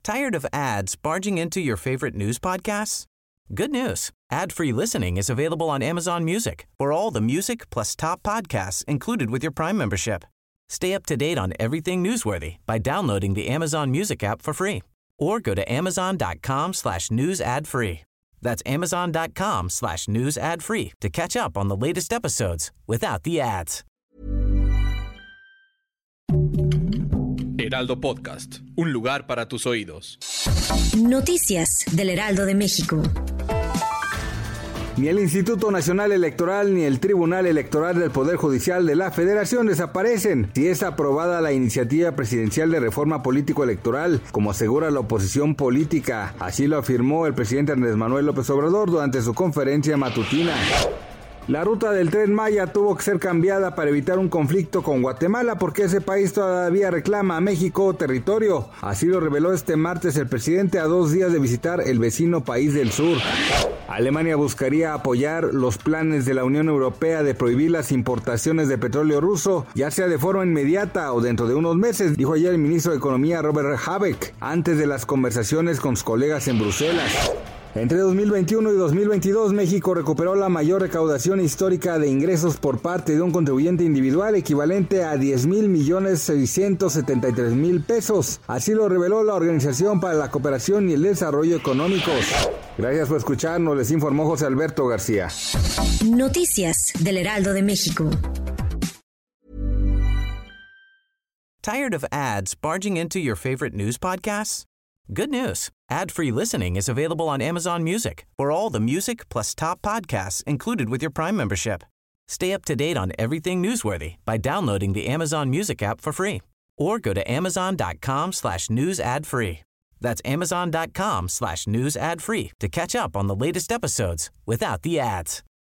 Tired of ads barging into your favorite news podcasts? Good news. Ad-free listening is available on Amazon Music for all the music plus top podcasts included with your Prime membership. Stay up to date on everything newsworthy by downloading the Amazon Music app for free or go to amazon.com/news ad free. That's amazon.com/news ad free to catch up on the latest episodes without the ads. Heraldo Podcast, un lugar para tus oídos. Noticias del Heraldo de México. Ni el Instituto Nacional Electoral ni el Tribunal Electoral del Poder Judicial de la Federación desaparecen si es aprobada la iniciativa presidencial de reforma político-electoral, como asegura la oposición política. Así lo afirmó el presidente Andrés Manuel López Obrador durante su conferencia matutina. La ruta del Tren Maya tuvo que ser cambiada para evitar un conflicto con Guatemala porque ese país todavía reclama a México territorio. Así lo reveló este martes el presidente a 2 días de visitar el vecino país del sur. Alemania buscaría apoyar los planes de la Unión Europea de prohibir las importaciones de petróleo ruso, ya sea de forma inmediata o dentro de unos meses, dijo ayer el ministro de Economía Robert Habeck, antes de las conversaciones con sus colegas en Bruselas. Entre 2021 y 2022, México recuperó la mayor recaudación histórica de ingresos por parte de un contribuyente individual, equivalente a 10,673,000 pesos. Así lo reveló la Organización para la Cooperación y el Desarrollo Económicos. Gracias por escucharnos, les informó José Alberto García. Noticias del Heraldo de México. Tired of ads barging into your favorite news podcasts? Good news. Ad-free listening is available on Amazon Music for all the music plus top podcasts included with your Prime membership. Stay up to date on everything newsworthy by downloading the Amazon Music app for free or go to amazon.com/news ad free. That's amazon.com/news ad free to catch up on the latest episodes without the ads.